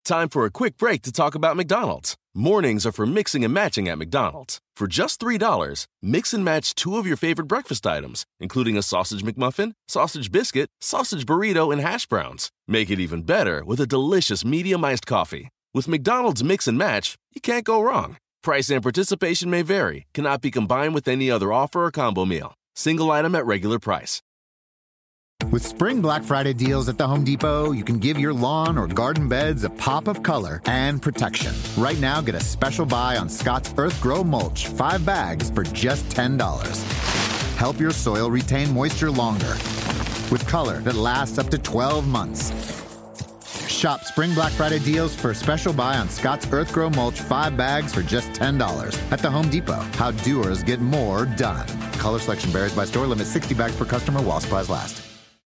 Time for a quick break to talk about McDonald's. Mornings are for mixing and matching at McDonald's. For just $3, mix and match 2 of your favorite breakfast items, including a sausage McMuffin, sausage biscuit, sausage burrito, and hash browns. Make it even better with a delicious medium iced coffee. With McDonald's Mix and Match, you can't go wrong. Price and participation may vary. Cannot be combined with any other offer or combo meal. Single item at regular price. With Spring Black Friday deals at the Home Depot, you can give your lawn or garden beds a pop of color and protection. Right now, get a special buy on Scott's Earth Grow Mulch, 5 bags for just $10. Help your soil retain moisture longer with color that lasts up to 12 months. Shop Spring Black Friday deals for a special buy on Scott's Earth Grow Mulch, 5 bags for just $10 at the Home Depot. How doers get more done. Color selection varies by store. Limit 60 bags per customer while supplies last.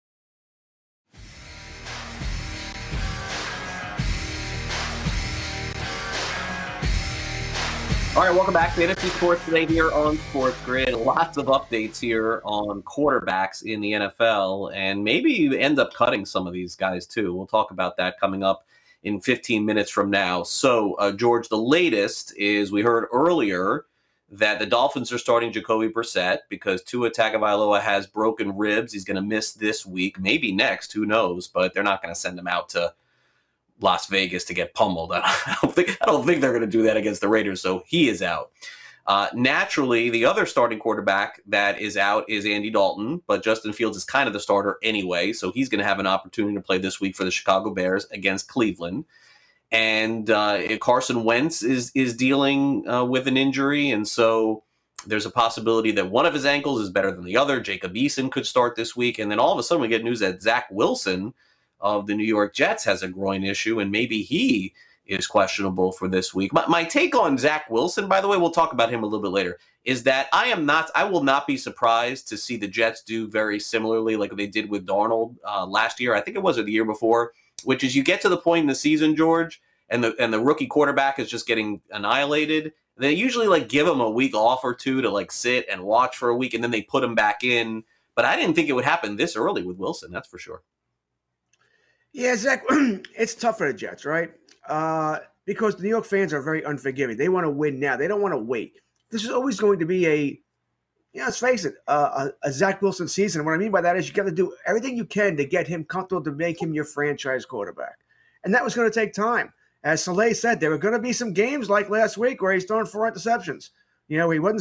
All right, welcome back to NFC Sports Today here on Sports Grid. Lots of updates here on quarterbacks in the NFL, and maybe you end up cutting some of these guys too. We'll talk about that coming up in 15 minutes from now. So, George, the latest is we heard earlier that the Dolphins are starting Jacoby Brissett because Tua Tagovailoa has broken ribs. He's going to miss this week, maybe next, who knows, but they're not going to send him out to Las Vegas to get pummeled. I don't think they're going to do that against the Raiders, so he is out. Naturally, the other starting quarterback that is out is Andy Dalton, but Justin Fields is kind of the starter anyway, so he's going to have an opportunity to play this week for the Chicago Bears against Cleveland. And Carson Wentz is dealing with an injury, and so there's a possibility that one of his ankles is better than the other. Jacob Eason could start this week, and then all of a sudden we get news that Zach Wilson of the New York Jets has a groin issue, and maybe he is questionable for this week. My take on Zach Wilson, by the way, we'll talk about him a little bit later, is that I will not be surprised to see the Jets do very similarly like they did with Darnold last year. I think it was, or the year before, which is you get to the point in the season, George, and the rookie quarterback is just getting annihilated. They usually give him a week off or two to sit and watch for a week, and then they put him back in. But I didn't think it would happen this early with Wilson, that's for sure. Yeah, Zach, it's tough for the Jets, right? Because the New York fans are very unforgiving. They want to win now. They don't want to wait. This is always going to be let's face it, a Zach Wilson season. What I mean by that is you got to do everything you can to get him comfortable to make him your franchise quarterback. And that was going to take time. As Saleh said, there were going to be some games like last week where he's throwing 4 interceptions. He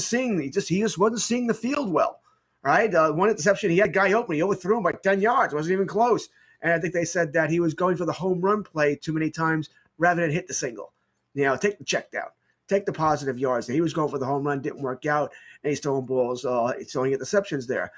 just wasn't seeing the field well, right? One interception, he had a guy open. He overthrew him by 10 yards. It wasn't even close. And I think they said that he was going for the home run play too many times rather than hit the single. Take the check down. Take the positive yards. He was going for the home run, didn't work out, and he's throwing balls, throwing interceptions there.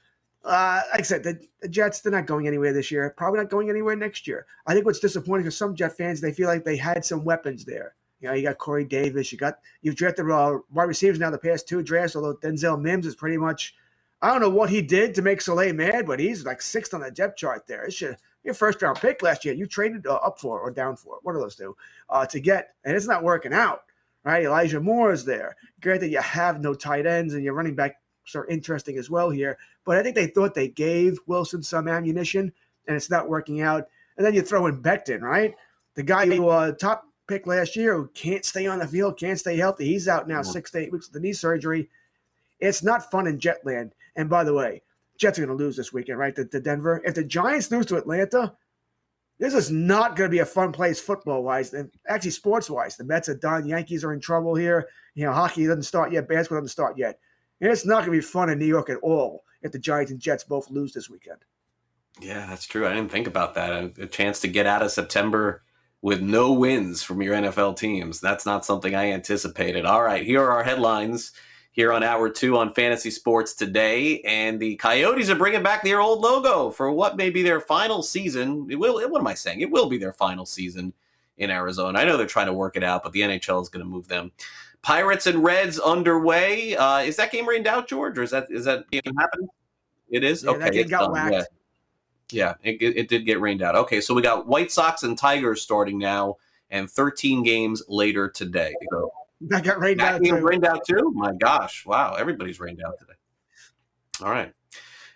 Like I said, the Jets, they're not going anywhere this year. Probably not going anywhere next year. I think what's disappointing is some Jet fans, they feel like they had some weapons there. You got Corey Davis. You've drafted wide receivers now the past 2 drafts, although Denzel Mims is pretty much – I don't know what he did to make Saleh mad, but he's 6th on the depth chart there. It's your first-round pick last year. You traded up for or down for one of those two to get, and it's not working out, right? Elijah Moore is there. Granted, you have no tight ends, and your running back are interesting as well here. But I think they thought they gave Wilson some ammunition, and it's not working out. And then you throw in Becton, right? The guy who top pick last year who can't stay on the field, can't stay healthy. He's out now 6 to 8 weeks with the knee surgery. It's not fun in Jetland. And by the way, Jets are going to lose this weekend, right, to Denver. If the Giants lose to Atlanta, this is not going to be a fun place football-wise, and actually sports-wise. The Mets are done. Yankees are in trouble here. Hockey doesn't start yet. Basketball doesn't start yet. And it's not going to be fun in New York at all if the Giants and Jets both lose this weekend. Yeah, that's true. I didn't think about that. A chance to get out of September with no wins from your NFL teams. That's not something I anticipated. All right, here are our headlines here on Hour 2 on Fantasy Sports Today. And the Coyotes are bringing back their old logo for what may be their final season. What am I saying? It will be their final season in Arizona. I know they're trying to work it out, but the NHL is going to move them. Pirates and Reds underway. Is that game rained out, George, or is that game happening? It is? Yeah, okay. That game got whacked. Yeah, it did get rained out. Okay, so we got White Sox and Tigers starting now, and 13 games later today. So that got rained out too. Rained out too? My gosh, wow, everybody's rained out today. All right.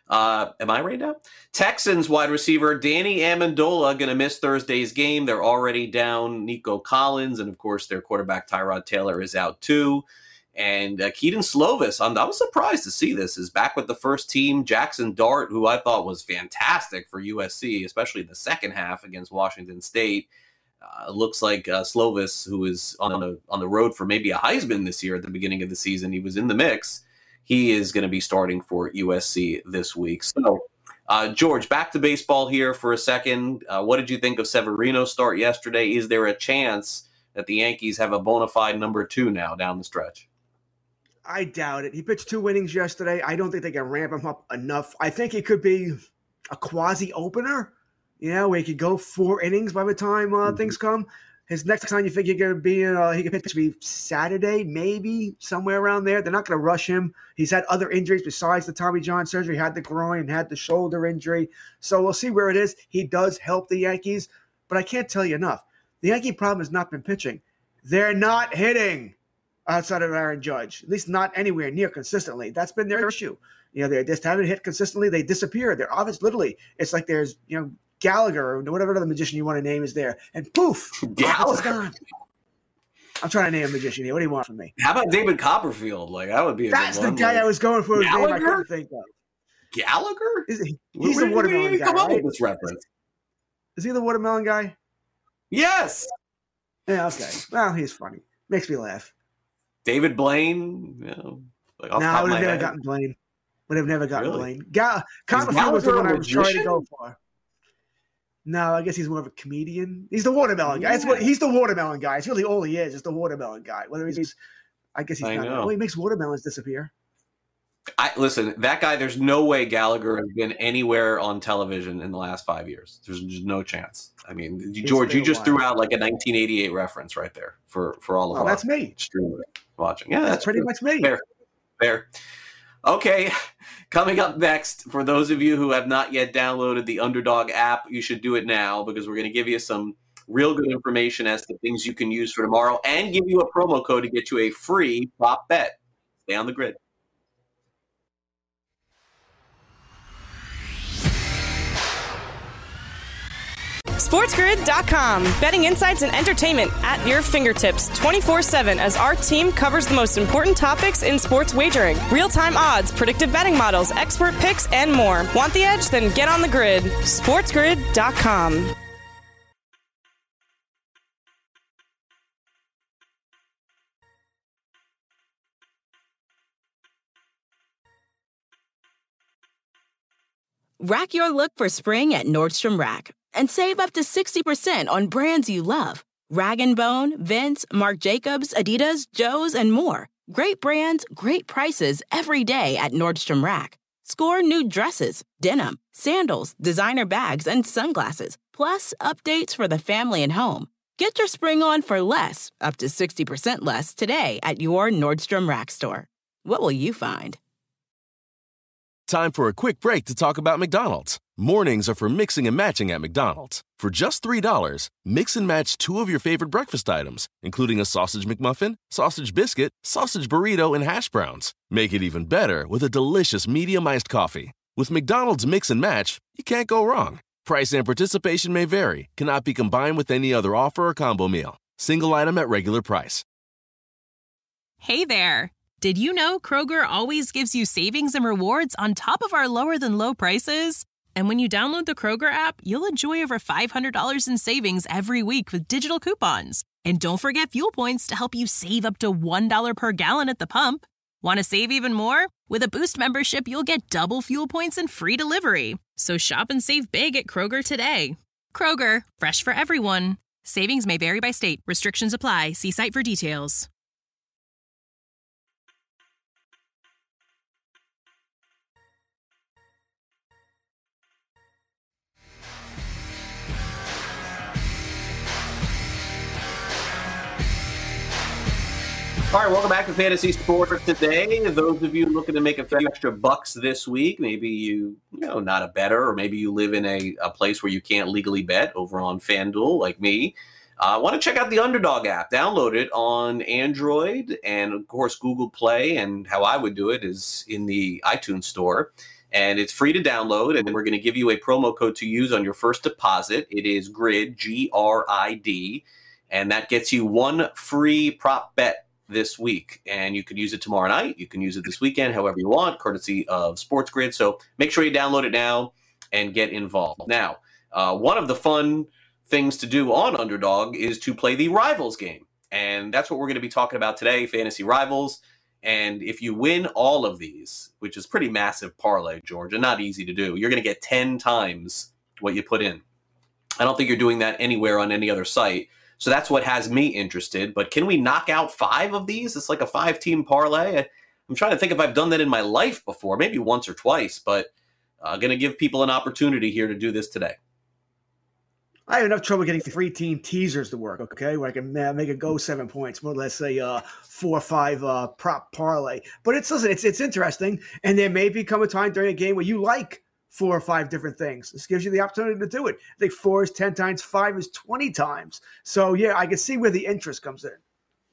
Am I right now? Texans wide receiver Danny Amendola going to miss Thursday's game. They're already down Nico Collins, and of course their quarterback Tyrod Taylor is out too. And Keaton Slovis, I was surprised to see this, is back with the first team. Jackson Dart, who I thought was fantastic for USC, especially the second half against Washington State. Looks like Slovis, who is on the road for maybe a Heisman this year at the beginning of the season, he was in the mix. He is going to be starting for USC this week. So, George, back to baseball here for a second. What did you think of Severino's start yesterday? Is there a chance that the Yankees have a bona fide number 2 now down the stretch? I doubt it. He pitched 2 innings yesterday. I don't think they can ramp him up enough. I think it could be a quasi-opener, where he could go 4 innings by the time things come. His next time you think he could pitch be Saturday, maybe somewhere around there. They're not going to rush him. He's had other injuries besides the Tommy John surgery. He had the groin, had the shoulder injury. So we'll see where it is. He does help the Yankees, but I can't tell you enough. The Yankee problem has not been pitching. They're not hitting outside of Aaron Judge, at least not anywhere near consistently. That's been their issue. They just haven't hit consistently. They disappear. Their offense, literally, it's like there's, Gallagher or whatever other magician you want to name is there, and poof, Gallagher's gone. I'm trying to name a magician here. What do you want from me? How about David Copperfield? Like, that would be a That's good one. the guy I was going for. His name I couldn't think of. Gallagher? He's the watermelon guy, come up right? with this reference? Is he the watermelon guy? Yes. Yeah, okay. Well, he's funny. Makes me laugh. David Blaine? Like off the top I of would my have never head. gotten Blaine. Would have never gotten Really? Blaine. Copperfield was the Gallagher one a I was trying to magician? go for. No, I guess he's more of a comedian. He's the watermelon guy. He's the watermelon guy. It's really all he is the watermelon guy. Whether he's I guess he's I not. know. Oh, he makes watermelons disappear. Listen, that guy, there's no way Gallagher has been anywhere on television in the last 5 years. There's just no chance. I mean, George, you just threw out like a 1988 reference right there for all of us. That's me. Streamers watching. Yeah, That's pretty much me. Fair. Okay, coming up next, for those of you who have not yet downloaded the Underdog app, you should do it now because we're going to give you some real good information as to things you can use for tomorrow and give you a promo code to get you a free prop bet. Stay on the grid. SportsGrid.com. Betting insights and entertainment at your fingertips 24/7 as our team covers the most important topics in sports wagering. Real-time odds, predictive betting models, expert picks, and more. Want the edge? Then get on the grid. SportsGrid.com. Rack your look for spring at Nordstrom Rack and save up to 60% on brands you love. Rag & Bone, Vince, Marc Jacobs, Adidas, Joe's, and more. Great brands, great prices every day at Nordstrom Rack. Score new dresses, denim, sandals, designer bags, and sunglasses, plus updates for the family and home. Get your spring on for less, up to 60% less, today at your Nordstrom Rack store. What will you find? Time for a quick break to talk about McDonald's. Mornings are for mixing and matching at McDonald's. For just $3, mix and match 2 of your favorite breakfast items, including a sausage McMuffin, sausage biscuit, sausage burrito, and hash browns. Make it even better with a delicious medium iced coffee. With McDonald's Mix and Match, you can't go wrong. Price and participation may vary. Cannot be combined with any other offer or combo meal. Single item at regular price. Hey there. Did you know Kroger always gives you savings and rewards on top of our lower-than-low prices? And when you download the Kroger app, you'll enjoy over $500 in savings every week with digital coupons. And don't forget fuel points to help you save up to $1 per gallon at the pump. Want to save even more? With a Boost membership, you'll get double fuel points and free delivery. So shop and save big at Kroger today. Kroger, fresh for everyone. Savings may vary by state. Restrictions apply. See site for details. All right, welcome back to Fantasy Sports today. Those of you looking to make a few extra bucks this week, maybe you not a bettor, or maybe you live in a place where you can't legally bet over on FanDuel like me. Want to check out the Underdog app. Download it on Android and, of course, Google Play. And how I would do it is in the iTunes store. And it's free to download, and we're going to give you a promo code to use on your first deposit. It is GRID, GRID, and that gets you one free prop bet this week. And you can use it tomorrow night. You can use it this weekend, however you want, courtesy of Sports Grid. So make sure you download it now and get involved. Now, one of the fun things to do on Underdog is to play the Rivals game. And that's what we're going to be talking about today, Fantasy Rivals. And if you win all of these, which is pretty massive parlay, George, and not easy to do, you're going to get 10 times what you put in. I don't think you're doing that anywhere on any other site. So that's what has me interested. But can we knock out 5 of these? It's like a 5-team parlay. I'm trying to think if I've done that in my life before, maybe once or twice, but I'm going to give people an opportunity here to do this today. I have enough trouble getting 3-team teasers to work, okay, where I can make it go 7 points, more or less say 4 or 5 prop parlay. But it's interesting, and there may become a time during a game where you like 4 or 5 different things. This gives you the opportunity to do it. I think 4 is 10 times, 5 is 20 times. So, yeah, I can see where the interest comes in.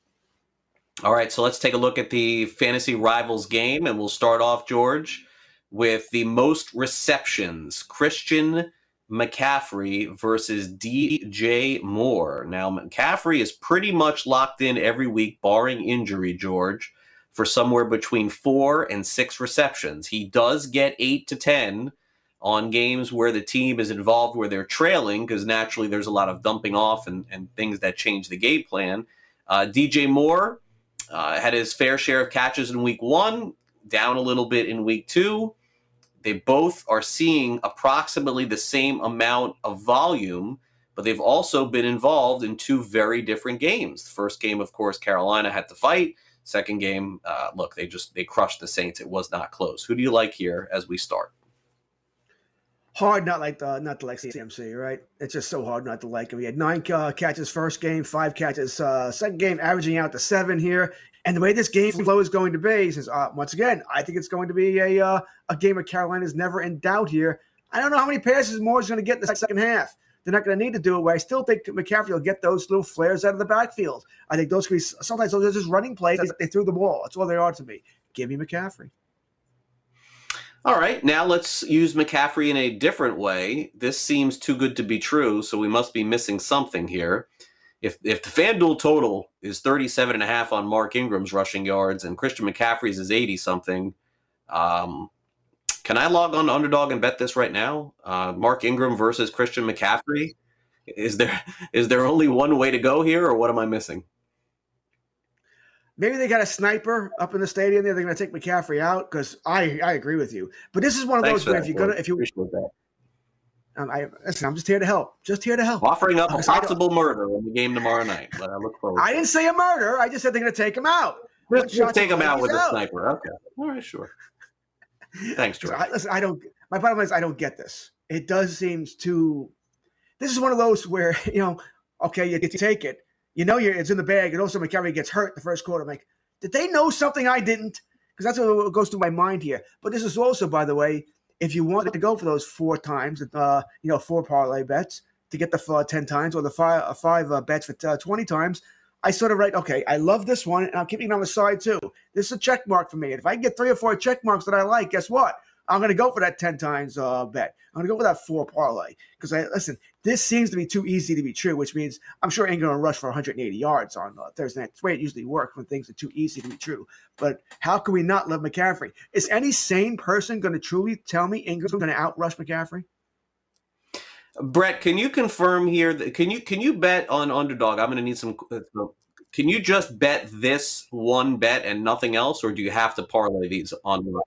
All right, so let's take a look at the Fantasy Rivals game, and we'll start off, George, with the most receptions. Christian McCaffrey versus DJ Moore. Now, McCaffrey is pretty much locked in every week, barring injury, George, for somewhere between 4 and 6 receptions. He does get 8 to 10 on games where the team is involved, where they're trailing, because naturally there's a lot of dumping off and things that change the game plan. DJ Moore had his fair share of catches in week 1, down a little bit in week 2. They both are seeing approximately the same amount of volume, but they've also been involved in 2 very different games. The first game, of course, Carolina had to fight. Second game, look, they crushed the Saints. It was not close. Who do you like here as we start? Hard not to like CMC, right? It's just so hard not to like him. He had 9 catches first game, 5 catches second game, averaging out to 7 here. And the way this game flow is going to be, says once again, I think it's going to be a game where Carolina's never in doubt here. I don't know how many passes Moore's going to get in the second half. They're not going to need to do it, but I still think McCaffrey will get those little flares out of the backfield. I think those could be sometimes those are just running plays. They threw the ball. That's all they are to me. Give me McCaffrey. All right, now let's use McCaffrey in a different way. This seems too good to be true, so we must be missing something here. If the FanDuel total is 37.5 on Mark Ingram's rushing yards and Christian McCaffrey's is 80-something, can I log on to Underdog and bet this right now? Mark Ingram versus Christian McCaffrey? Is there only one way to go here, or what am I missing? Maybe they got a sniper up in the stadium there. They're going to take McCaffrey out because I agree with you. But this is one of those where if you appreciate that. Listen, I'm just here to help. Just here to help. Offering up a possible murder in the game tomorrow night. But I look forward. I didn't say a murder. I just said they're going to take him out. Just take him out with a sniper. Okay. All right, sure. Thanks, George. My problem is I don't get this. It does seem too. This is one of those where okay, you take it. It's in the bag, and also McCaffrey gets hurt the first quarter. I'm like, did they know something I didn't? Because that's what goes through my mind here. But this is also, by the way, if you wanted to go for those 4 times, 4 parlay bets to get the 10 times or the 5 bets for 20 times, I sort of write, okay, I love this one, and I'm keeping it on the side too. This is a check mark for me. And if I can get 3 or 4 check marks that I like, guess what? I'm going to go for that 10 times bet. I'm going to go for that 4 parlay. Because, listen, this seems to be too easy to be true, which means I'm sure Ingram will rush for 180 yards on Thursday night. That's the way it usually works when things are too easy to be true. But how can we not love McCaffrey? Is any sane person going to truly tell me Ingram's going to outrush McCaffrey? Brett, can you confirm here? Can you bet on Underdog? I'm going to need some. Can you just bet this one bet and nothing else, or do you have to parlay these on the?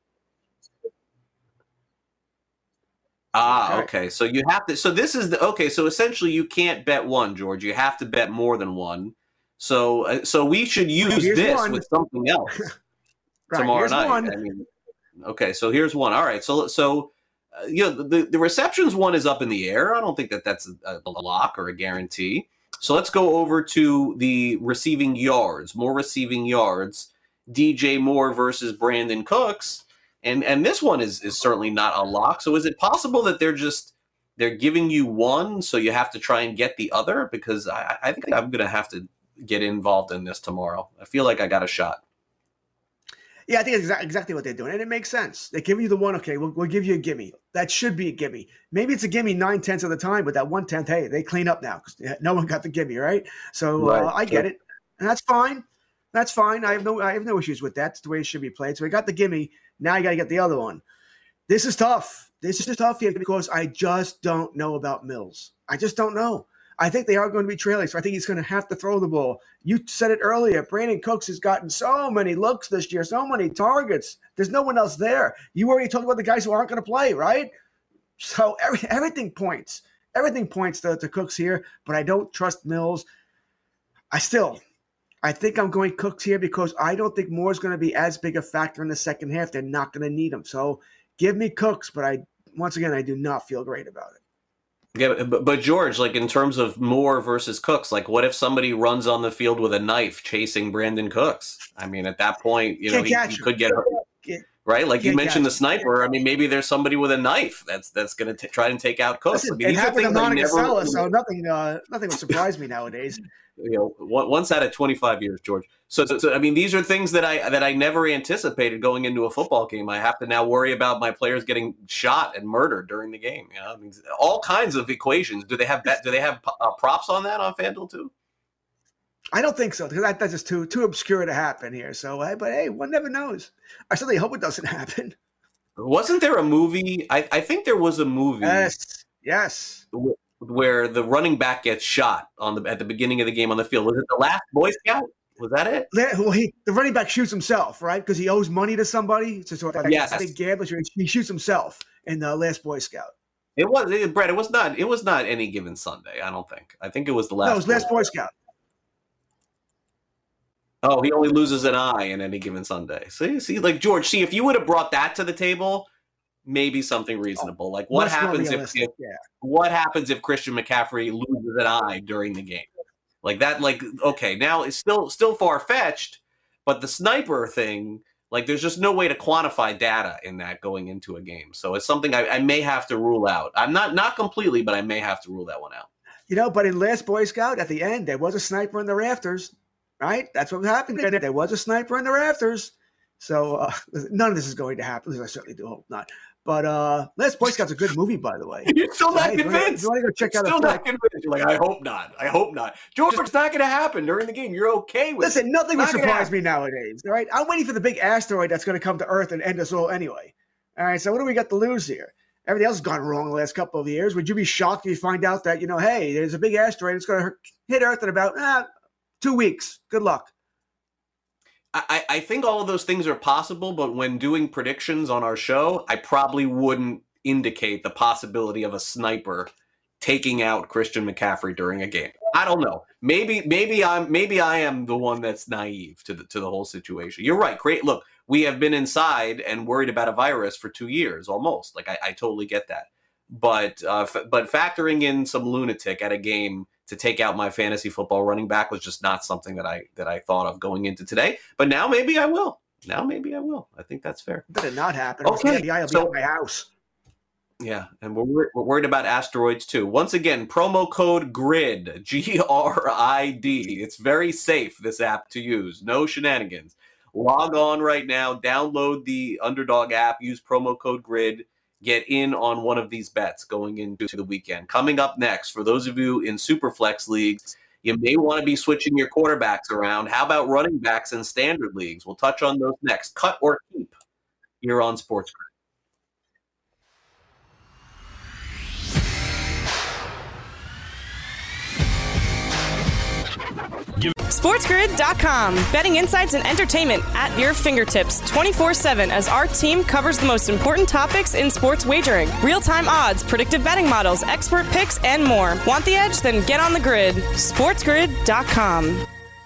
Okay. So you have to. So this is So essentially, you can't bet one, George. You have to bet more than one. So we should use this one with something else tomorrow night. One. Okay. So here's one. All right. So the receptions one is up in the air. I don't think that's a lock or a guarantee. So let's go over to the receiving yards. More receiving yards. DJ Moore versus Brandon Cooks. And this one is certainly not a lock. So is it possible that they're giving you one, so you have to try and get the other? Because I think I'm going to have to get involved in this tomorrow. I feel like I got a shot. Yeah, I think it's exactly what they're doing, and it makes sense. They give you the one, okay, we'll give you a gimme. That should be a gimme. Maybe it's a gimme 9/10 of the time, but that 1/10, hey, they clean up now because no one got the gimme, right? So I get it, and that's fine. That's fine. I have no issues with that. It's the way it should be played. So we got the gimme. Now you got to get the other one. This is tough. This is tough here because I just don't know about Mills. I just don't know. I think they are going to be trailing, so I think he's going to have to throw the ball. You said it earlier. Brandon Cooks has gotten so many looks this year, so many targets. There's no one else there. You already talked about the guys who aren't going to play, right? So everything points. Everything points to Cooks here, but I don't trust Mills. I think I'm going Cooks here because I don't think Moore's going to be as big a factor in the second half. They're not going to need him. So give me Cooks, but I do not feel great about it. Yeah, but George, like in terms of Moore versus Cooks, like what if somebody runs on the field with a knife chasing Brandon Cooks? I mean, at that point, you know, he could get hurt, right? Like you mentioned the sniper. I mean, maybe there's somebody with a knife that's going to try and take out Cooks. Listen, I mean, it happened to Monica Sella, so nothing would surprise me nowadays. You know, once out of 25 years, George. So I mean, these are things that I never anticipated going into a football game. I have to now worry about my players getting shot and murdered during the game. You know, I mean, all kinds of equations. Do they have props on that on FanDuel too? I don't think so because that's just too obscure to happen here. So, but hey, one never knows. I certainly hope it doesn't happen. Wasn't there a movie? I think there was a movie. Yes. Where the running back gets shot at the beginning of the game on the field. Was it The Last Boy Scout? Was that it? Well, the running back shoots himself, right? Because he owes money to somebody. So yes. I think he shoots himself in The Last Boy Scout. Brett, it was not Any Given Sunday, I don't think. I think it was The Last. No, it was Last Boy Scout. Oh, he only loses an eye in Any Given Sunday. See, like George, if you would have brought that to the table, maybe something reasonable. Like what happens if Christian McCaffrey loses an eye during the game? Like that, like, okay, now it's still far-fetched, but the sniper thing, like there's just no way to quantify data in that going into a game. So it's something I may have to rule out. I'm not completely, but I may have to rule that one out. You know, but in Last Boy Scout, at the end, there was a sniper in the rafters, right? That's what happened. There was a sniper in the rafters. So none of this is going to happen. I certainly do hope not. But Last Boy Scout's a good movie, by the way. You're still not convinced. You want to go check out still not convinced. You're like, I hope not. George, it's not going to happen during the game. You're okay with it. Listen, nothing would surprise me nowadays, all right? I'm waiting for the big asteroid that's going to come to Earth and end us all anyway. All right, so what do we got to lose here? Everything else has gone wrong the last couple of years. Would you be shocked if you find out that, hey, there's a big asteroid. It's going to hit Earth in about 2 weeks. Good luck. I think all of those things are possible, but when doing predictions on our show, I probably wouldn't indicate the possibility of a sniper taking out Christian McCaffrey during a game. I don't know. Maybe I am the one that's naive to the whole situation. You're right. Great. Look, we have been inside and worried about a virus for 2 years almost. Like I totally get that. But factoring in some lunatic at a game to take out my fantasy football running back was just not something that I thought of going into today. But now maybe I will. I think that's fair. That did not happen. Okay, I'll be at my house. Yeah, and we're worried about asteroids too. Once again, promo code GRID, GRID. It's very safe, this app to use. No shenanigans. Log on right now, download the Underdog app, use promo code GRID. Get in on one of these bets going into the weekend. Coming up next, for those of you in Superflex leagues, you may want to be switching your quarterbacks around. How about running backs in standard leagues? We'll touch on those next. Cut or keep here on Sports Grid. SportsGrid.com. Betting insights and entertainment at your fingertips 24/7 as our team covers the most important topics in sports wagering. Real-time odds, predictive betting models, expert picks, and more. Want the edge? Then get on the grid. SportsGrid.com.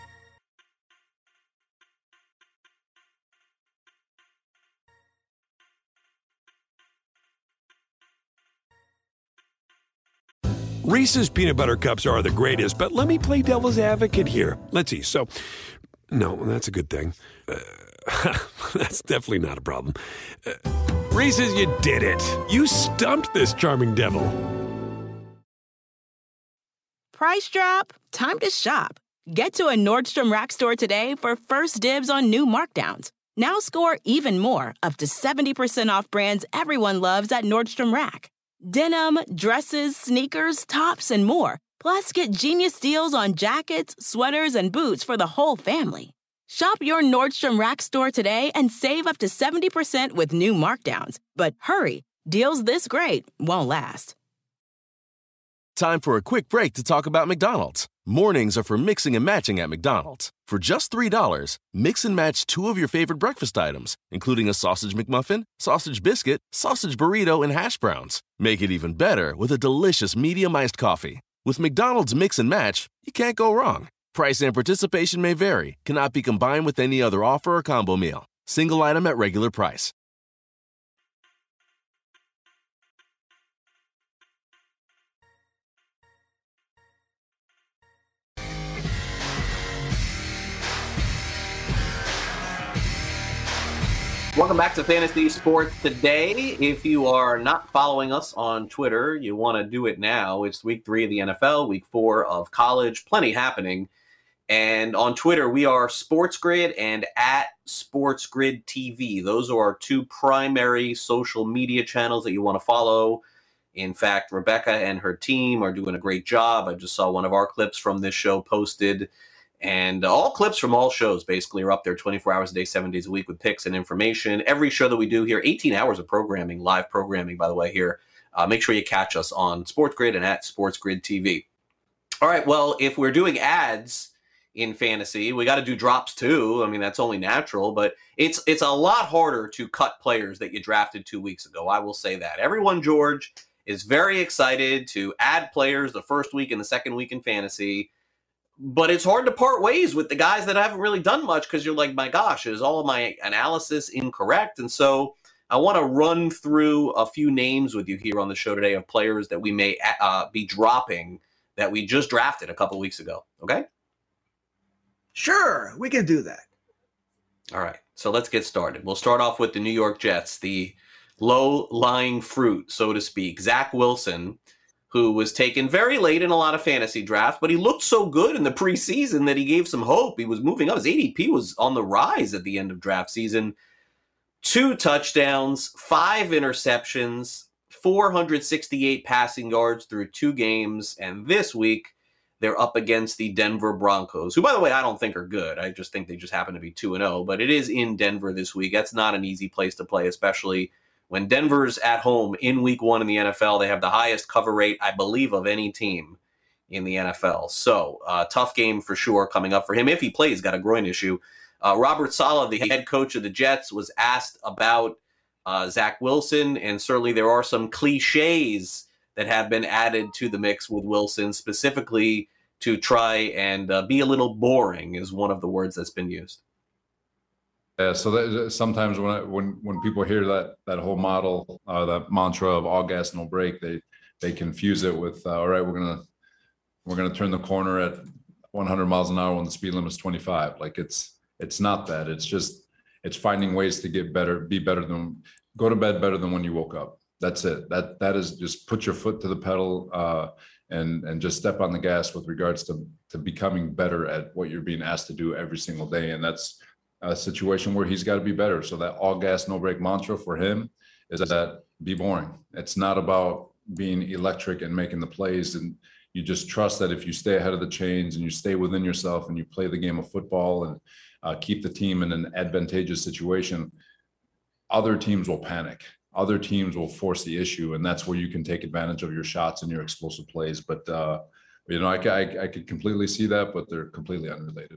Reese's Peanut Butter Cups are the greatest, but let me play devil's advocate here. Let's see. So, no, that's a good thing. That's definitely not a problem. Reese's, you did it. You stumped this charming devil. Price drop? Time to shop. Get to a Nordstrom Rack store today for first dibs on new markdowns. Now score even more, up to 70% off brands everyone loves at Nordstrom Rack. Denim, dresses, sneakers, tops, and more. Plus, get genius deals on jackets, sweaters, and boots for the whole family. Shop your Nordstrom Rack store today and save up to 70% with new markdowns. But hurry, deals this great won't last. Time for a quick break to talk about McDonald's. Mornings are for mixing and matching at McDonald's. For just $3, mix and match 2 of your favorite breakfast items, including a sausage McMuffin, sausage biscuit, sausage burrito, and hash browns. Make it even better with a delicious medium iced coffee. With McDonald's Mix and Match, you can't go wrong. Price and participation may vary. Cannot be combined with any other offer or combo meal. Single item at regular price. Welcome back to Fantasy Sports Today. If you are not following us on Twitter, you want to do it now. It's week 3 of the NFL, week 4 of college, plenty happening. And on Twitter, we are SportsGrid and at SportsGrid TV. Those are our 2 primary social media channels that you want to follow. In fact, Rebecca and her team are doing a great job. I just saw one of our clips from this show posted. And all clips from all shows basically are up there 24 hours a day, 7 days a week with picks and information. Every show that we do here, 18 hours of programming, live programming, by the way, here. Make sure you catch us on SportsGrid and at SportsGrid TV. All right, well, if we're doing ads in fantasy, we got to do drops too. I mean, that's only natural, but it's a lot harder to cut players that you drafted 2 weeks ago. I will say that. Everyone, George, is very excited to add players the first week and the second week in fantasy. But it's hard to part ways with the guys that haven't really done much because you're like, my gosh, is all of my analysis incorrect? And so I want to run through a few names with you here on the show today of players that we may be dropping that we just drafted a couple weeks ago. Okay? Sure, we can do that. All right, so let's get started. We'll start off with the New York Jets, the low-lying fruit, so to speak, Zach Wilson, who was taken very late in a lot of fantasy drafts, but he looked so good in the preseason that he gave some hope. He was moving up. His ADP was on the rise at the end of draft season. 2 touchdowns, 5 interceptions, 468 passing yards through 2 games. And this week, they're up against the Denver Broncos, who, by the way, I don't think are good. I just think they just happen to be 2-0. But it is in Denver this week. That's not an easy place to play, especially when Denver's at home in week 1 in the NFL. They have the highest cover rate, I believe, of any team in the NFL. So, tough game for sure coming up for him. If he plays, got a groin issue. Robert Saleh, the head coach of the Jets, was asked about Zach Wilson, and certainly there are some cliches that have been added to the mix with Wilson, specifically to try and be a little boring is one of the words that's been used. Yeah, so that, sometimes when people hear that whole model, that mantra of all gas no break, they confuse it with all right, we're gonna turn the corner at 100 miles an hour when the speed limit is 25. Like it's not that. It's finding ways to get better, go to bed better than when you woke up. That's it. That is just put your foot to the pedal and just step on the gas with regards to becoming better at what you're being asked to do every single day, and that's a situation where he's got to be better. So that all gas, no break mantra for him is that be boring. It's not about being electric and making the plays. And you just trust that if you stay ahead of the chains and you stay within yourself and you play the game of football and keep the team in an advantageous situation, other teams will panic. Other teams will force the issue. And that's where you can take advantage of your shots and your explosive plays. But, I could completely see that, but they're completely unrelated.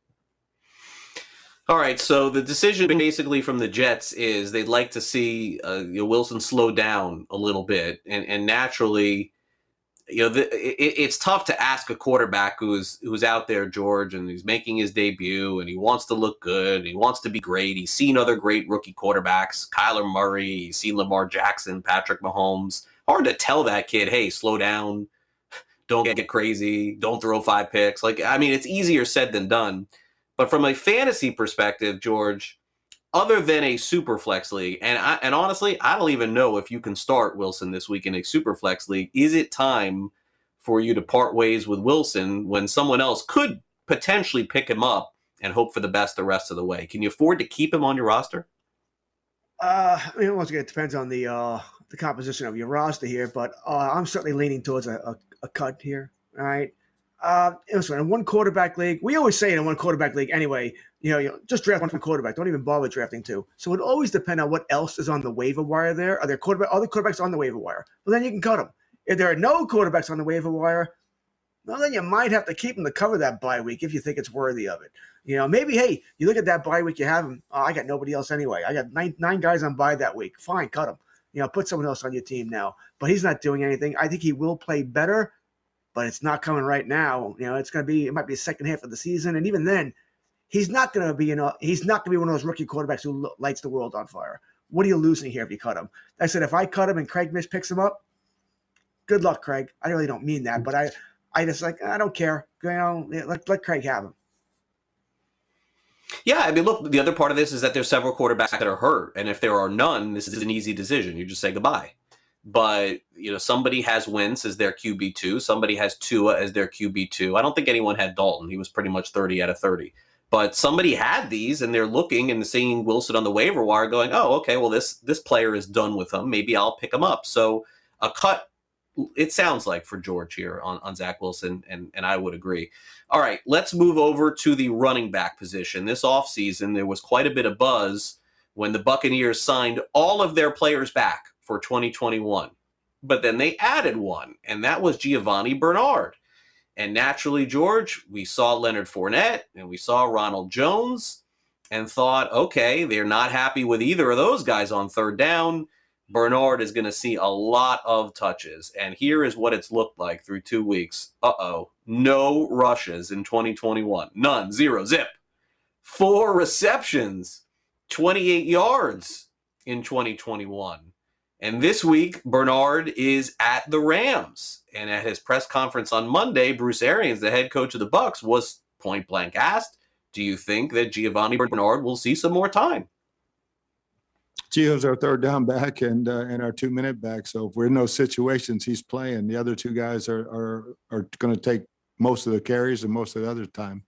All right, so the decision basically from the Jets is they'd like to see Wilson slow down a little bit, and naturally, it's tough to ask a quarterback who's out there, George, and he's making his debut, and he wants to look good, and he wants to be great. He's seen other great rookie quarterbacks, Kyler Murray, he's seen Lamar Jackson, Patrick Mahomes. Hard to tell that kid, hey, slow down, don't get crazy, don't throw 5 picks. It's easier said than done. But from a fantasy perspective, George, other than a super flex league, and honestly, I don't even know if you can start Wilson this week in a super flex league. Is it time for you to part ways with Wilson when someone else could potentially pick him up and hope for the best the rest of the way? Can you afford to keep him on your roster? I mean, once again, it depends on the composition of your roster here, but I'm certainly leaning towards a cut here. All right. Listen, in one quarterback league, we always say in one quarterback league anyway, just draft one quarterback. Don't even bother drafting two. So it always depends on what else is on the waiver wire there. Are there other quarterbacks on the waiver wire? Well, then you can cut them. If there are no quarterbacks on the waiver wire, well, then you might have to keep them to cover that bye week if you think it's worthy of it. Maybe, hey, you look at that bye week, you have them. Oh, I got nobody else anyway. I got nine guys on bye that week. Fine, cut them. Put someone else on your team now. But he's not doing anything. I think he will play better, but it's not coming right now. It might be the second half of the season. And even then, he's not going to be one of those rookie quarterbacks who lights the world on fire. What are you losing here if you cut him? I said, if I cut him and Craig Mish picks him up, good luck, Craig. I really don't mean that, but I just I don't care. Let Craig have him. Yeah, I mean, look, the other part of this is that there's several quarterbacks that are hurt, and if there are none, this is an easy decision. You just say goodbye. But, somebody has Wentz as their QB2. Somebody has Tua as their QB2. I don't think anyone had Dalton. He was pretty much 30 out of 30. But somebody had these, and they're looking and seeing Wilson on the waiver wire going, oh, okay, well, this player is done with him. Maybe I'll pick him up. So a cut, it sounds like, for George here on Zach Wilson, and I would agree. All right, let's move over to the running back position. This offseason, there was quite a bit of buzz when the Buccaneers signed all of their players back for 2021. But then they added one, and that was Giovanni Bernard. And naturally, George, we saw Leonard Fournette and we saw Ronald Jones and thought, okay, they're not happy with either of those guys on third down. Bernard is going to see a lot of touches. And here is what it's looked like through 2 weeks. No rushes in 2021. None. 0. Zip. 4 receptions. 28 yards in 2021. And this week, Bernard is at the Rams. And at his press conference on Monday, Bruce Arians, the head coach of the Bucs, was point blank asked, do you think that Giovanni Bernard will see some more time? Gio's our third down back and our 2-minute back. So if we're in those situations, he's playing. The other two guys are going to take most of the carries and most of the other time.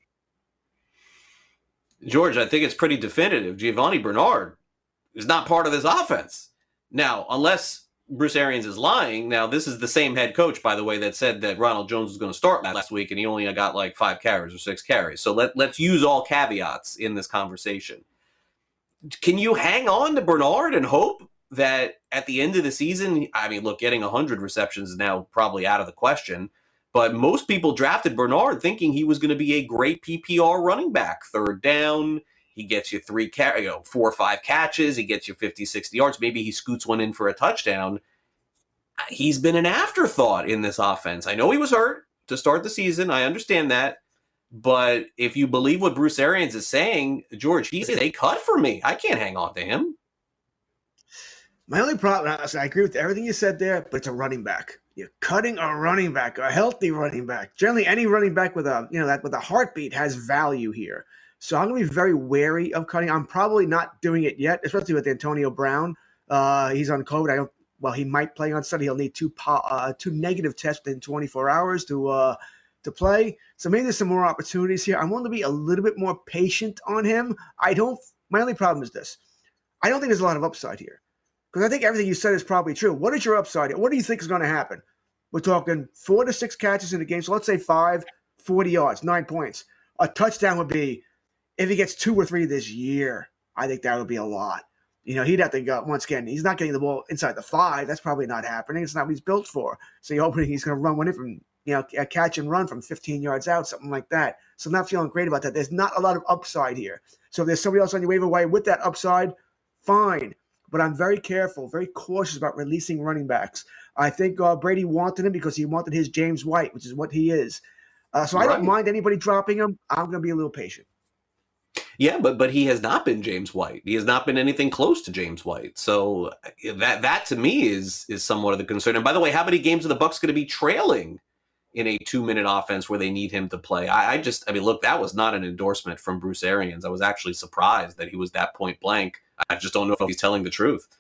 George, I think it's pretty definitive. Giovanni Bernard is not part of this offense. Now, unless Bruce Arians is lying, now this is the same head coach, by the way, that said that Ronald Jones was going to start last week and he only got like 5 carries or 6 carries. So let's use all caveats in this conversation. Can you hang on to Bernard and hope that at the end of the season, I mean, look, getting 100 receptions is now probably out of the question, but most people drafted Bernard thinking he was going to be a great PPR running back. Third down, he gets you 4 or 5 catches, he gets you 50, 60 yards. Maybe he scoots one in for a touchdown. He's been an afterthought in this offense. I know he was hurt to start the season. I understand that. But if you believe what Bruce Arians is saying, George, he's a cut for me. I can't hang on to him. My only problem, I agree with everything you said there, but it's a running back. You're cutting a running back, a healthy running back. Generally, any running back with a heartbeat has value here. So I'm going to be very wary of cutting. I'm probably not doing it yet, especially with Antonio Brown. He's on COVID. He might play on Sunday. He'll need 2 negative tests within 24 hours to play. So maybe there's some more opportunities here. I'm willing to be a little bit more patient on him. My only problem is this. I don't think there's a lot of upside here because I think everything you said is probably true. What is your upside? What do you think is going to happen? We're talking 4 to 6 catches in the game. So let's say 5, 40 yards, 9 points. A touchdown would be, if he gets 2 or 3 this year, I think that would be a lot. He'd have to go, once again, he's not getting the ball inside the 5. That's probably not happening. It's not what he's built for. So you're hoping he's going to run one in from, a catch and run from 15 yards out, something like that. So I'm not feeling great about that. There's not a lot of upside here. So if there's somebody else on your waiver wire with that upside, fine. But I'm very careful, very cautious about releasing running backs. I think Brady wanted him because he wanted his James White, which is what he is. So I don't mind anybody dropping him. I'm going to be a little patient. Yeah, but he has not been James White. He has not been anything close to James White. So that to me is somewhat of the concern. And by the way, how many games are the Bucs going to be trailing in a 2-minute offense where they need him to play? Look, that was not an endorsement from Bruce Arians. I was actually surprised that he was that point blank. I just don't know if he's telling the truth.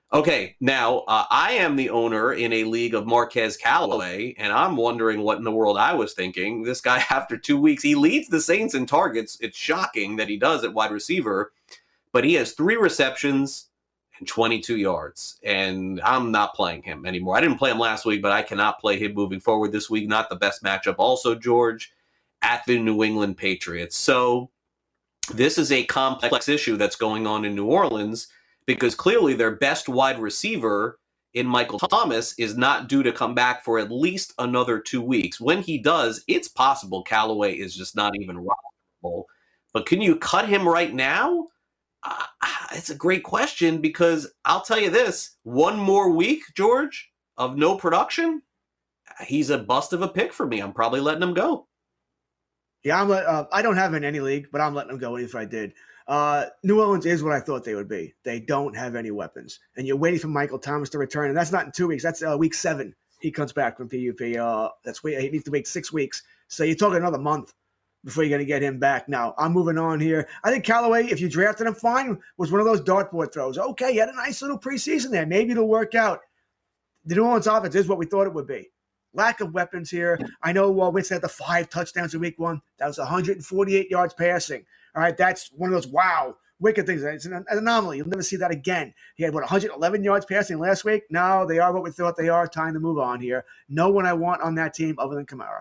Okay, now I am the owner in a league of Marquez Callaway, and I'm wondering what in the world I was thinking. This guy, after 2 weeks, he leads the Saints in targets. It's shocking that he does at wide receiver, but he has 3 receptions and 22 yards, and I'm not playing him anymore. I didn't play him last week, but I cannot play him moving forward this week. Not the best matchup. Also, George, at the New England Patriots. So this is a complex issue that's going on in New Orleans, because clearly their best wide receiver in Michael Thomas is not due to come back for at least another 2 weeks. When he does, it's possible Callaway is just not even rockable. But can you cut him right now? It's a great question, because I'll tell you this, 1 more week, George, of no production, he's a bust of a pick for me. I'm probably letting him go. Yeah, I don't have him in any league, but I'm letting him go if I did. New Orleans is what I thought they would be. They don't have any weapons. And you're waiting for Michael Thomas to return, and that's not in 2 weeks. That's week 7. He comes back from PUP. He needs to wait 6 weeks. So you're talking another month before you're going to get him back. Now, I'm moving on here. I think Callaway, if you drafted him fine, was one of those dartboard throws. Okay, you had a nice little preseason there. Maybe it'll work out. The New Orleans offense is what we thought it would be. Lack of weapons here. I know Winston had the 5 touchdowns in week 1. That was 148 yards passing. All right, that's one of those wicked things. It's an anomaly. You'll never see that again. He had, 111 yards passing last week? No, they are what we thought they are. Time to move on here. No one I want on that team other than Kamara.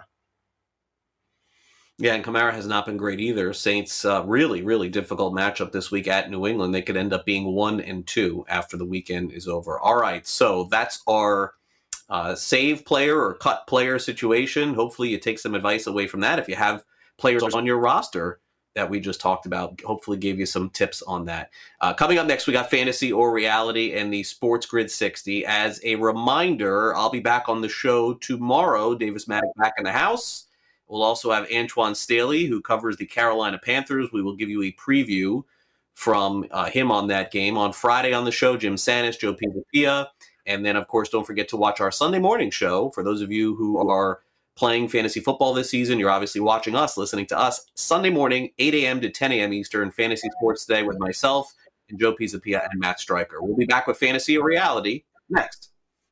Yeah, and Kamara has not been great either. Saints, really, really difficult matchup this week at New England. They could end up being 1-2 after the weekend is over. All right, so that's our save player or cut player situation. Hopefully you take some advice away from that. If you have players on your roster that we just talked about, hopefully gave you some tips on that. Coming up next, we got Fantasy or Reality and the Sports Grid 60. As a reminder, I'll be back on the show tomorrow. Davis Maddock back in the house. We'll also have Antoine Staley, who covers the Carolina Panthers. We will give you a preview from him on that game. On Friday on the show, Jim Sanis, Joe Pisapia. And then, of course, don't forget to watch our Sunday morning show. For those of you who are playing fantasy football this season, you're obviously watching us, listening to us. Sunday morning, 8 a.m. to 10 a.m. Eastern, Fantasy Sports Today with myself and Joe Pisapia and Matt Stryker. We'll be back with Fantasy or Reality next.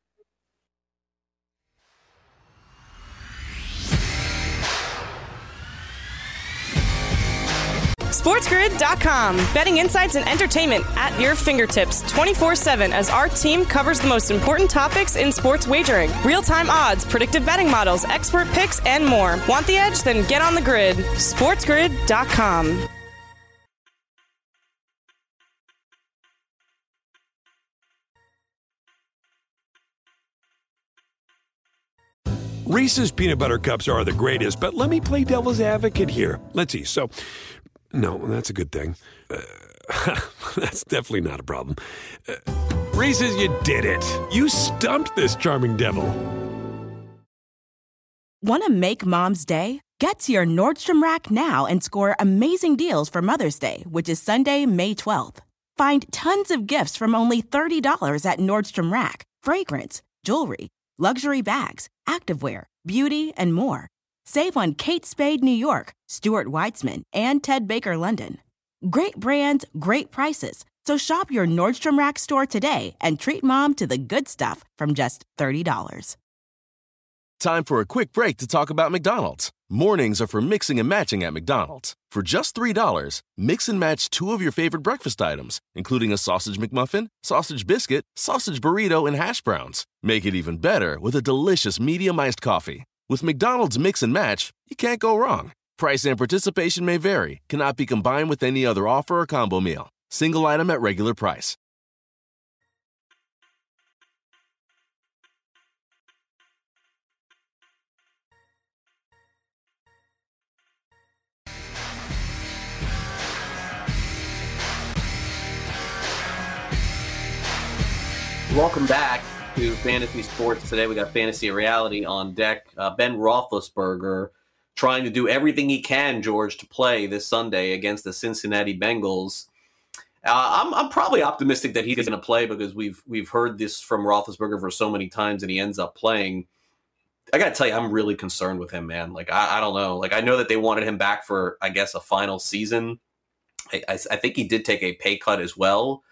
SportsGrid.com. Betting insights and entertainment at your fingertips 24/7 as our team covers the most important topics in sports wagering. Real-time odds, predictive betting models, expert picks, and more. Want the edge? Then get on the grid. SportsGrid.com. Reese's peanut butter cups are the greatest, but let me play devil's advocate here. Let's see. So, no, that's a good thing. That's definitely not a problem. Reese's, you did it. You stumped this charming devil. Want to make Mom's Day? Get to your Nordstrom Rack now and score amazing deals for Mother's Day, which is Sunday, May 12th. Find tons of gifts from only $30 at Nordstrom Rack. Fragrance, jewelry, luxury bags, activewear, beauty, and more. Save on Kate Spade New York, Stuart Weitzman, and Ted Baker London. Great brands, great prices. So shop your Nordstrom Rack store today and treat Mom to the good stuff from just $30. Time for a quick break to talk about McDonald's. Mornings are for mixing and matching at McDonald's. For just $3, mix and match 2 of your favorite breakfast items, including a sausage McMuffin, sausage biscuit, sausage burrito, and hash browns. Make it even better with a delicious medium iced coffee. With McDonald's Mix and Match, you can't go wrong. Price and participation may vary. Cannot be combined with any other offer or combo meal. Single item at regular price. Welcome back to Fantasy Sports Today. We got Fantasy Reality on deck. Ben Roethlisberger trying to do everything he can, George, to play this Sunday against the Cincinnati Bengals. I'm probably optimistic that he's going to play because we've heard this from Roethlisberger for so many times, and he ends up playing. I got to tell you, I'm really concerned with him, man. Like, I don't know. Like, I know that they wanted him back for, I guess, a final season. I think he did take a pay cut as well.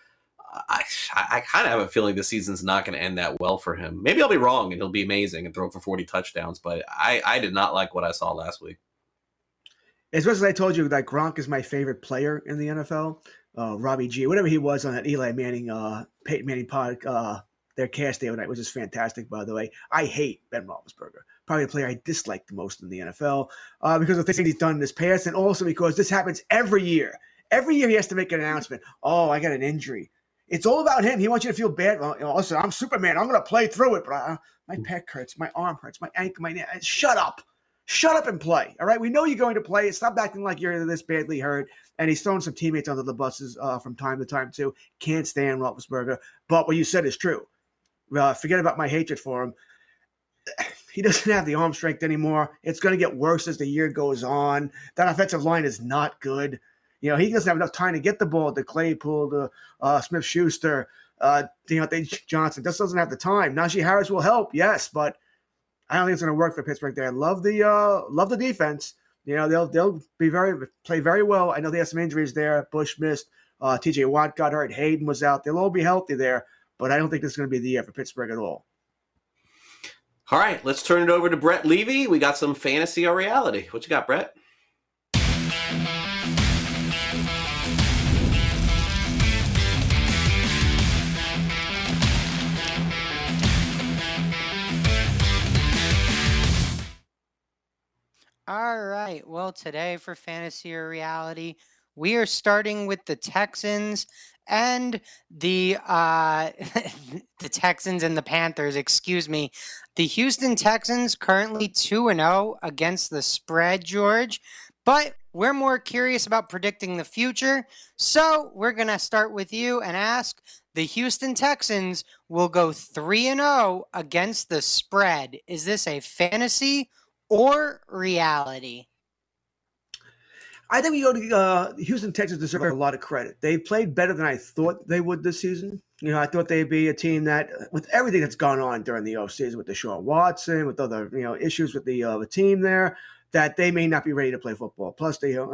I kind of have a feeling this season's not going to end that well for him. Maybe I'll be wrong and he'll be amazing and throw for 40 touchdowns, but I did not like what I saw last week. As much as I told you that Gronk is my favorite player in the NFL, Robbie G, whatever he was on that Eli Manning, Peyton Manning pod, their cast the other night was just fantastic, by the way. I hate Ben Roethlisberger, probably the player I dislike the most in the NFL because of things he's done in his past, and also because this happens every year. Every year he has to make an announcement. Oh, I got an injury. It's all about him. He wants you to feel bad. Well, listen, I'm Superman. I'm going to play through it, but my pec hurts, my arm hurts, my ankle, my neck. Shut up. Shut up and play, all right? We know you're going to play. Stop acting like you're this badly hurt. And he's throwing some teammates under the buses from time to time, too. Can't stand Roethlisberger. But what you said is true. Forget about my hatred for him. He doesn't have the arm strength anymore. It's going to get worse as the year goes on. That offensive line is not good. He doesn't have enough time to get the ball to Claypool, to Smith-Schuster, Johnson. Just doesn't have the time. Najee Harris will help, yes, but I don't think it's going to work for Pittsburgh there. I love the defense. They'll play very well. I know they have some injuries there. Bush missed. TJ Watt got hurt. Hayden was out. They'll all be healthy there, but I don't think this is going to be the year for Pittsburgh at all. All right, let's turn it over to Brett Levy. We got some fantasy or reality. What you got, Brett? All right. Well, today for Fantasy or Reality, we are starting with the Texans and the Texans and the Panthers, excuse me. The Houston Texans currently 2-0 against the spread, George. But we're more curious about predicting the future. So we're going to start with you and ask, the Houston Texans will go 3-0 against the spread. Is this a fantasy or reality? I think we go to Houston Texans deserve a lot of credit. They've played better than I thought they would this season. I thought they'd be a team that, with everything that's gone on during the offseason, with Deshaun Watson, with other issues with the team there, that they may not be ready to play football. Plus,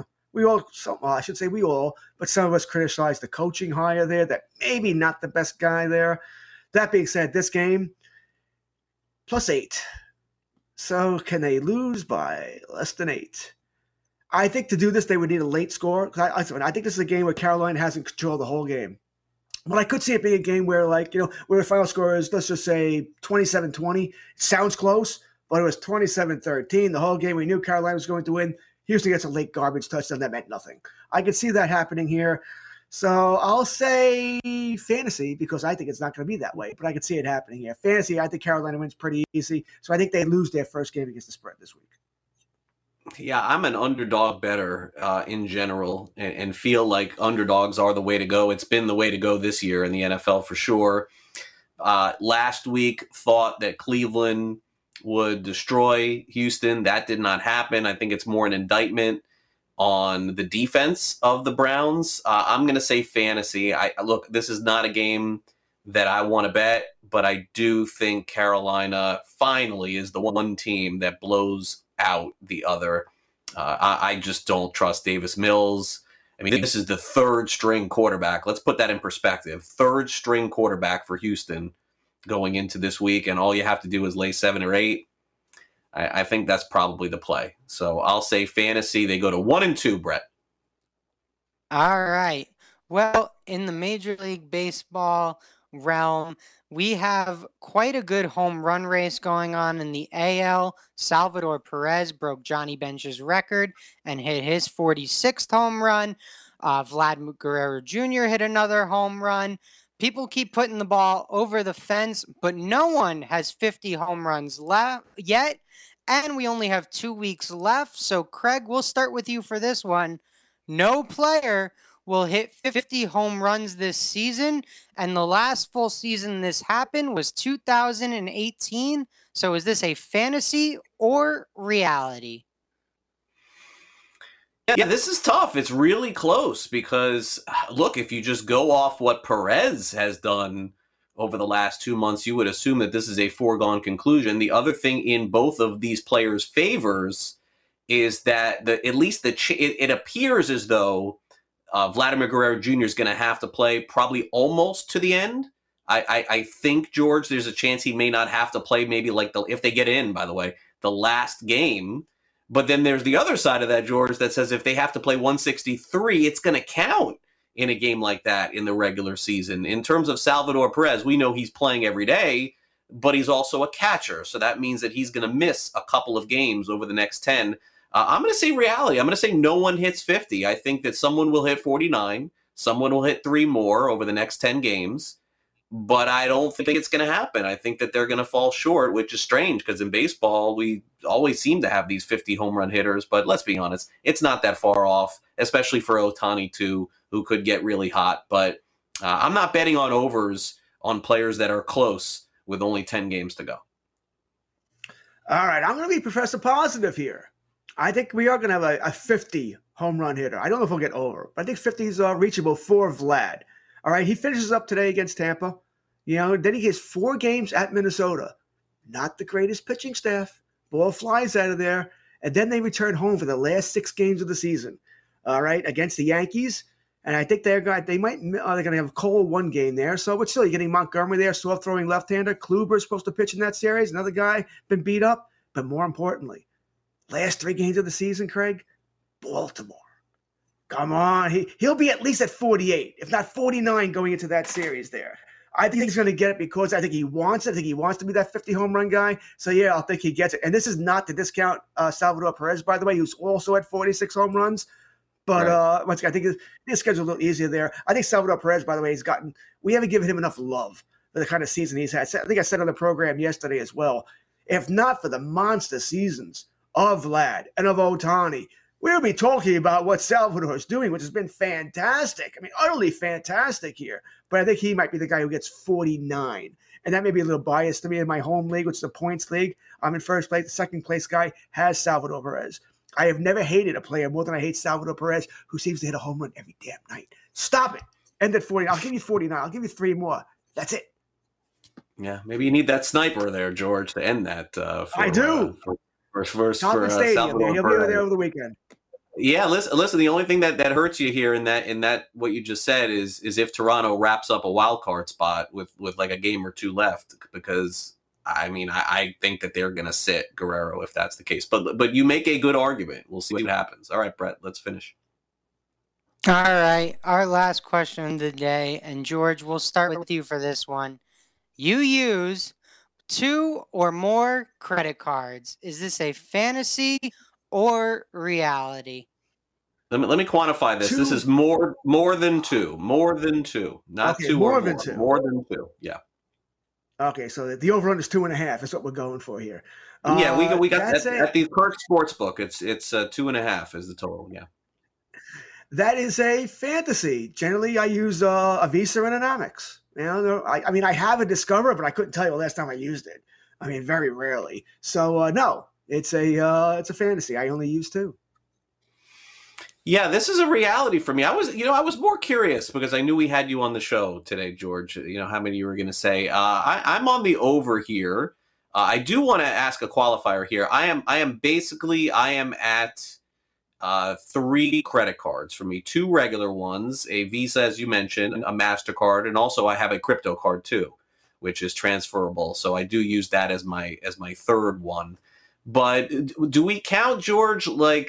I should say we all, but some of us criticized the coaching hire there, that maybe not the best guy there. That being said, this game, +8. So can they lose by less than 8? I think to do this, they would need a late score. I think this is a game where Carolina hasn't controlled the whole game. But I could see it being a game where, where the final score is, let's just say 27-20. It sounds close, but it was 27-13. The whole game, we knew Carolina was going to win. Houston gets a late garbage touchdown. That meant nothing. I could see that happening here. So I'll say fantasy because I think it's not going to be that way, but I could see it happening here. Fantasy, I think Carolina wins pretty easy. So I think they lose their first game against the spread this week. Yeah, I'm an underdog bettor in general and feel like underdogs are the way to go. It's been the way to go this year in the NFL for sure. Last week, thought that Cleveland would destroy Houston. That did not happen. I think it's more an indictment on the defense of the Browns. I'm going to say fantasy. Look, this is not a game that I want to bet, but I do think Carolina finally is the one team that blows out the other. I just don't trust Davis Mills. I mean, this is the third string quarterback. Let's put that in perspective. Third string quarterback for Houston going into this week, and all you have to do is lay 7 or 8. I think that's probably the play. So I'll say fantasy. They go to 1-2, Brett. All right. Well, in the Major League Baseball realm, we have quite a good home run race going on in the AL. Salvador Perez broke Johnny Bench's record and hit his 46th home run. Vlad Guerrero Jr. hit another home run. People keep putting the ball over the fence, but no one has 50 home runs left yet. And we only have 2 weeks left. So, Craig, we'll start with you for this one. No player will hit 50 home runs this season. And the last full season this happened was 2018. So is this a fantasy or reality? Yeah, this is tough. It's really close because, look, if you just go off what Perez has done over the last 2 months, you would assume that this is a foregone conclusion. The other thing in both of these players' favors is that it appears as though Vladimir Guerrero Jr. is going to have to play probably almost to the end. I think, George, there's a chance he may not have to play maybe like if they get in, by the way, the last game. But then there's the other side of that, George, that says if they have to play 163, it's going to count in a game like that in the regular season. In terms of Salvador Perez, we know he's playing every day, but he's also a catcher. So that means that he's going to miss a couple of games over the next 10. I'm going to say reality. I'm going to say no one hits 50. I think that someone will hit 49. Someone will hit 3 more over the next 10 games. But I don't think it's going to happen. I think that they're going to fall short, which is strange because in baseball, we always seem to have these 50 home run hitters. But let's be honest, it's not that far off, especially for Ohtani, too, who could get really hot. But I'm not betting on overs on players that are close with only 10 games to go. All right, I'm going to be Professor Positive here. I think we are going to have a 50 home run hitter. I don't know if we'll get over, but I think 50 is reachable for Vlad. All right, he finishes up today against Tampa. Then he gets 4 games at Minnesota. Not the greatest pitching staff. Ball flies out of there. And then they return home for the last 6 games of the season. All right, against the Yankees. And I think they're going to have Cole 1 game there. So, but still, you're getting Montgomery there, soft throwing left-hander. Kluber's supposed to pitch in that series. Another guy been beat up. But more importantly, last 3 games of the season, Craig, Baltimore. Come on. He'll be at least at 48, if not 49 going into that series there. I think he's going to get it because I think he wants it. I think he wants to be that 50 home run guy. So, yeah, I think he gets it. And this is not to discount Salvador Perez, by the way, who's also at 46 home runs. But once again, I think his schedule's a little easier there. I think Salvador Perez, by the way, we haven't given him enough love for the kind of season he's had. I think I said on the program yesterday as well, if not for the monster seasons of Vlad and of Ohtani, we'll be talking about what Salvador is doing, which has been fantastic. I mean, utterly fantastic here. But I think he might be the guy who gets 49. And that may be a little biased to me in my home league, which is the points league. I'm in first place. The second place guy has Salvador Perez. I have never hated a player more than I hate Salvador Perez, who seems to hit a home run every damn night. Stop it. End at 40. I'll give you 49. I'll give you 3 more. That's it. Yeah, maybe you need that sniper there, George, to end that. I do. For Salvador He'll be over there over the weekend. Yeah, listen. The only thing that hurts you here in that what you just said is if Toronto wraps up a wild card spot with like a game or 2 left, because I mean I think that they're going to sit Guerrero if that's the case. But you make a good argument. We'll see what happens. All right, Brett, let's finish. All right, our last question of the day, and George, we'll start with you for this one. You use 2 or more credit cards. Is this a fantasy or reality? Let me quantify this. 2. This is more than 2. More than 2. Not okay, 2 more or than more. 2. More than 2. Yeah. Okay, so the over-under is 2.5. That's what we're going for here. Yeah, we got at the Kirk Sportsbook. It's 2.5 is the total. Yeah. That is a fantasy. Generally, I use a Visa and an Amex. I mean, I have a Discover, but I couldn't tell you the last time I used it. I mean, very rarely. So no, it's a fantasy. I only use 2. Yeah, this is a reality for me. I was more curious because I knew we had you on the show today, George. How many you were going to say. I'm on the over here. I do want to ask a qualifier here. I am at 3 credit cards for me, 2 regular ones, a Visa, as you mentioned, a MasterCard, and also I have a crypto card too, which is transferable. So I do use that as my 3rd one. But do we count, George, like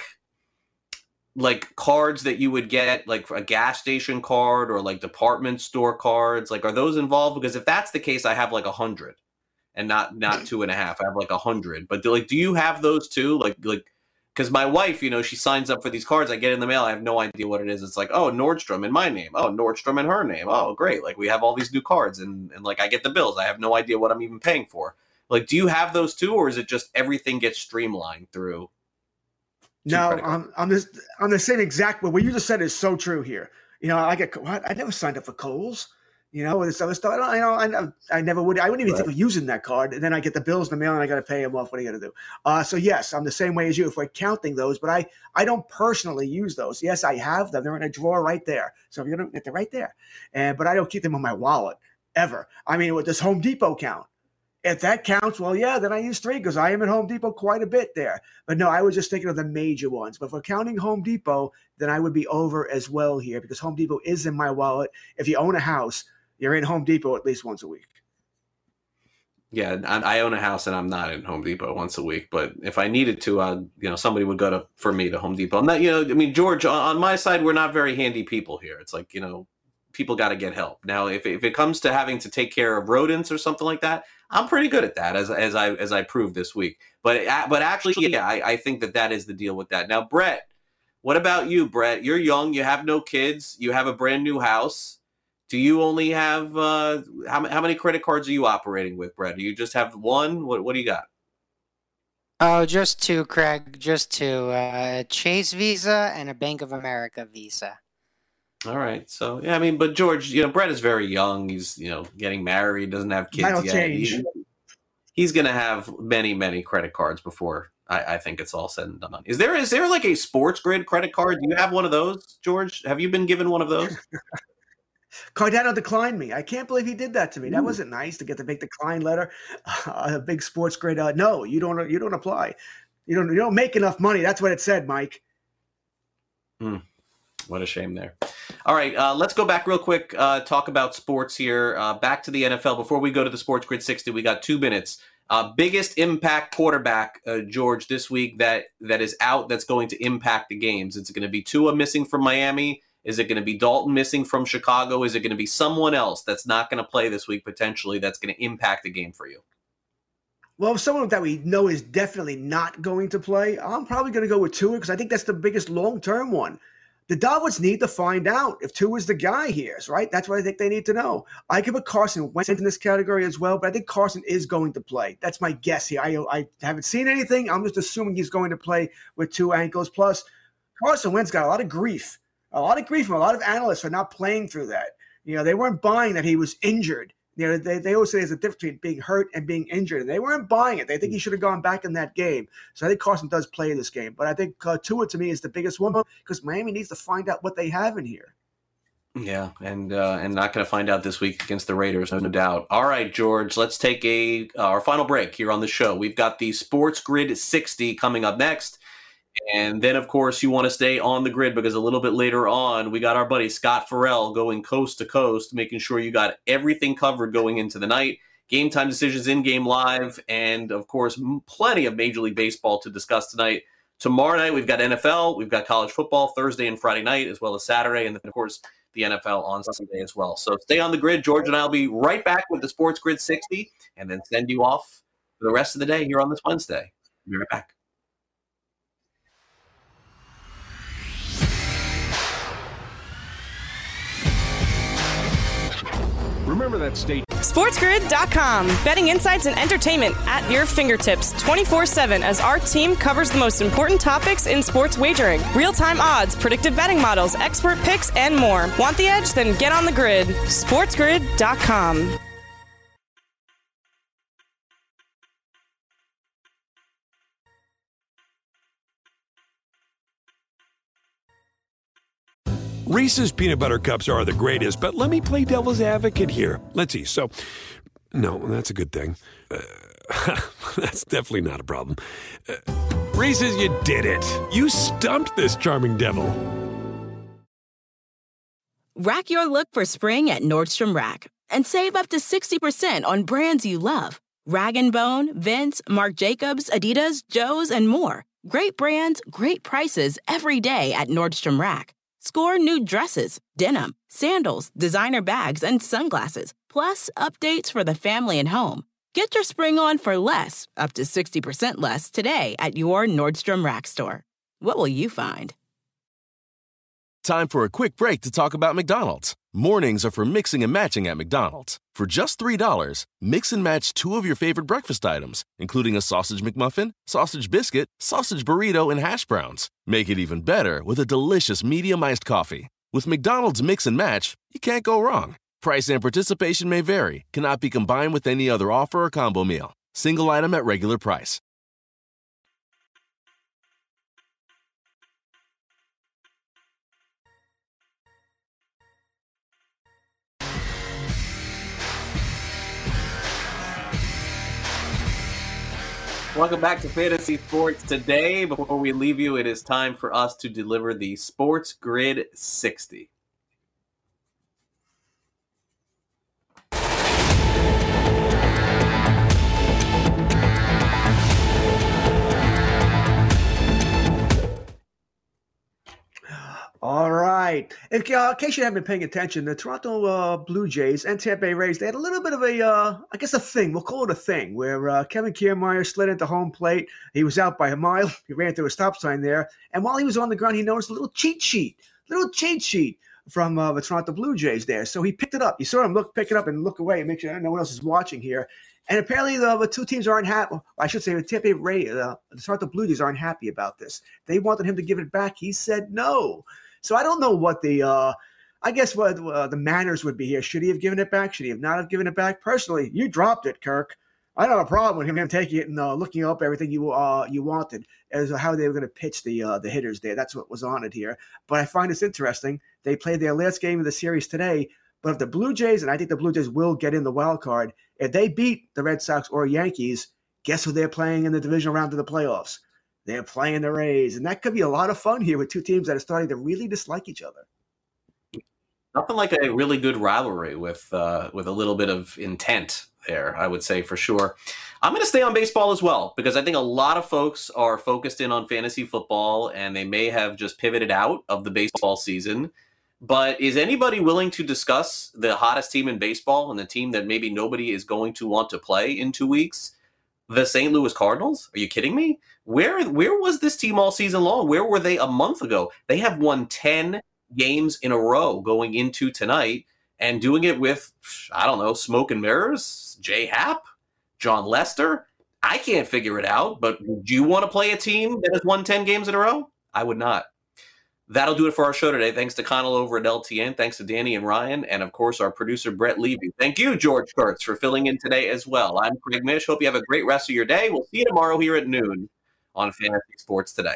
cards that you would get, like a gas station card or like department store cards? Like, are those involved? Because if that's the case, I have like 100 and not 2.5. I have like 100. But do you have those too? Like, because my wife, she signs up for these cards. I get in the mail. I have no idea what it is. It's like, oh, Nordstrom in my name. Oh, Nordstrom in her name. Oh, great. Like, we have all these new cards and like I get the bills. I have no idea what I'm even paying for. Like, do you have those too? Or is it just everything gets streamlined through? No, I'm the same exact way. What you just said is so true here. I never signed up for Kohl's. This other stuff. I never would. I wouldn't even think of using that card. And then I get the bills in the mail and I got to pay them off. What are you going to do? So yes, I'm the same way as you. If we're counting those, but I don't personally use those. Yes, I have them. They're in a drawer right there. So if you don't, they're right there. But I don't keep them in my wallet ever. I mean, with this Home Depot count, If that counts, well, yeah, then I use 3 because I am at Home Depot quite a bit there. But no, I was just thinking of the major ones. But if we're counting Home Depot, then I would be over as well here because Home Depot is in my wallet. If you own a house, you're in Home Depot at least once a week. Yeah, I own a house and I'm not in Home Depot once a week. But if I needed to, somebody would go to Home Depot. I'm not, George, on my side, we're not very handy people here. It's like, people got to get help. Now, if it comes to having to take care of rodents or something like that, I'm pretty good at that, as I proved this week. But actually, yeah, I think that is the deal with that. Now, Brett, what about you, Brett? You're young, you have no kids, you have a brand new house. Do you only have how many credit cards are you operating with, Brett? Do you just have one? What do you got? Oh, just 2, Craig. Just 2. Chase Visa and a Bank of America Visa. All right. So, yeah, but George, Brett is very young. He's, getting married, doesn't have kids That'll yet. change. He's going to have many, many credit cards before I think it's all said and done. Is there like a Sports Grid credit card? Do you have one of those, George? Have you been given one of those? Cardano declined me. I can't believe he did that to me. That wasn't nice to get the big decline letter. A big Sports Grid. No, you don't apply. You don't make enough money. That's what it said, Mike. What a shame there. All right, let's go back real quick, talk about sports here. Back to the NFL. Before we go to the Sports Grid 60, we got 2 minutes. Biggest impact quarterback, George, this week that is out that's going to impact the games. It's going to be Tua missing from Miami. Is it going to be Dalton missing from Chicago? Is it going to be someone else that's not going to play this week potentially that's going to impact the game for you? Well, someone that we know is definitely not going to play, I'm probably going to go with Tua because I think that's the biggest long-term one. The Dolphins need to find out if Tua is the guy here, right? That's what I think they need to know. I could put Carson Wentz in this category as well, but I think Carson is going to play. That's my guess here. I haven't seen anything. I'm just assuming he's going to play with 2 ankles. Plus, Carson Wentz got a lot of grief from a lot of analysts for not playing through that. They weren't buying that he was injured. They always say there's a difference between being hurt and being injured, and they weren't buying it. They think he should have gone back in that game. So I think Carson does play this game. But I think Tua, to me, is the biggest one because Miami needs to find out what they have in here. Yeah, and not going to find out this week against the Raiders, no doubt. All right, George, let's take our final break here on the show. We've got the Sports Grid 60 coming up next. And then, of course, you want to stay on the grid because a little bit later on, we got our buddy Scott Farrell going coast to coast, making sure you got everything covered going into the night. Game time decisions, in-game live, and, of course, plenty of Major League Baseball to discuss tonight. Tomorrow night, we've got NFL, we've got college football Thursday and Friday night, as well as Saturday, and then, of course, the NFL on Sunday as well. So stay on the grid. George and I will be right back with the Sports Grid 60 and then send you off for the rest of the day here on this Wednesday. We'll be right back. Remember that state. SportsGrid.com. Betting insights and entertainment at your fingertips 24/7 as our team covers the most important topics in sports wagering. Real-time odds, predictive betting models, expert picks, and more. Want the edge? Then get on the grid. SportsGrid.com. Reese's peanut butter cups are the greatest, but let me play devil's advocate here. Let's see. So, no, that's a good thing. That's definitely not a problem. Reese's, you did it. You stumped this charming devil. Rack your look for spring at Nordstrom Rack and save up to 60% on brands you love. Rag & Bone, Vince, Marc Jacobs, Adidas, Joe's, and more. Great brands, great prices every day at Nordstrom Rack. Score new dresses, denim, sandals, designer bags, and sunglasses, plus updates for the family and home. Get your spring on for less, up to 60% less, today at your Nordstrom Rack store. What will you find? Time for a quick break to talk about McDonald's. Mornings are for mixing and matching at McDonald's. For just $3, mix and match 2 of your favorite breakfast items, including a sausage McMuffin, sausage biscuit, sausage burrito, and hash browns. Make it even better with a delicious medium iced coffee. With McDonald's Mix and Match, you can't go wrong. Price and participation may vary. Cannot be combined with any other offer or combo meal. Single item at regular price. Welcome back to Fantasy Sports Today. Before we leave you, it is time for us to deliver the Sports Grid 60. All right. In case you haven't been paying attention, the Toronto Blue Jays and Tampa Bay Rays, they had a little bit of a thing. We'll call it a thing, where Kevin Kiermaier slid into home plate. He was out by a mile. He ran through a stop sign there. And while he was on the ground, he noticed a little cheat sheet from the Toronto Blue Jays there. So he picked it up. You saw him pick it up and look away and make sure no one else is watching here. And apparently the two teams aren't happy. I should say the Tampa Bay Rays, the Toronto Blue Jays aren't happy about this. They wanted him to give it back. He said no. So I don't know what the manners would be here. Should he have given it back? Should he have not have given it back? Personally, you dropped it, Kirk. I don't have a problem with him taking it and looking up everything you wanted as how they were going to pitch the hitters there. That's what was on it here. But I find this interesting. They played their last game of the series today. But if the Blue Jays, and I think the Blue Jays will get in the wild card, if they beat the Red Sox or Yankees, guess who they're playing in the divisional round of the playoffs? They're playing the Rays. And that could be a lot of fun here with two teams that are starting to really dislike each other. Nothing like a really good rivalry with a little bit of intent there, I would say, for sure. I'm going to stay on baseball as well, because I think a lot of folks are focused in on fantasy football, and they may have just pivoted out of the baseball season. But is anybody willing to discuss the hottest team in baseball and the team that maybe nobody is going to want to play in 2 weeks? The St. Louis Cardinals? Are you kidding me? Where was this team all season long? Where were they a month ago? They have won 10 games in a row going into tonight and doing it with, I don't know, smoke and mirrors, Jay Happ, John Lester. I can't figure it out, but do you want to play a team that has won 10 games in a row? I would not. That'll do it for our show today. Thanks to Connell over at LTN. Thanks to Danny and Ryan. And, of course, our producer, Brett Levy. Thank you, George Kurtz, for filling in today as well. I'm Craig Mish. Hope you have a great rest of your day. We'll see you tomorrow here at noon on Fantasy Sports Today.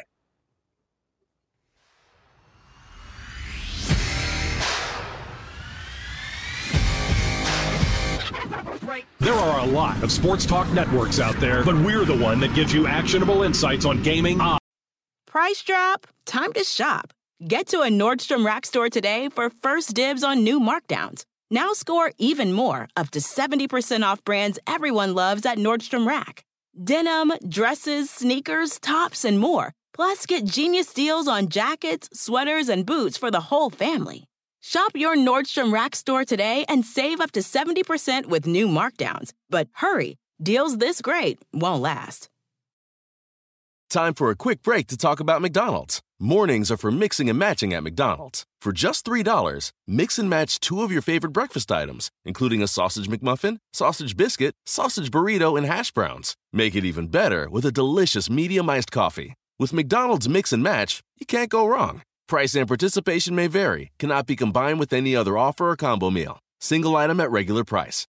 There are a lot of sports talk networks out there, but we're the one that gives you actionable insights on gaming. Price drop? Time to shop. Get to a Nordstrom Rack store today for first dibs on new markdowns. Now score even more, up to 70% off brands everyone loves at Nordstrom Rack. Denim, dresses, sneakers, tops, and more. Plus, get genius deals on jackets, sweaters, and boots for the whole family. Shop your Nordstrom Rack store today and save up to 70% with new markdowns. But hurry, deals this great won't last. Time for a quick break to talk about McDonald's. Mornings are for mixing and matching at McDonald's. For just $3, mix and match 2 of your favorite breakfast items, including a sausage McMuffin, sausage biscuit, sausage burrito, and hash browns. Make it even better with a delicious medium iced coffee. With McDonald's Mix and Match, you can't go wrong. Price and participation may vary. Cannot be combined with any other offer or combo meal. Single item at regular price.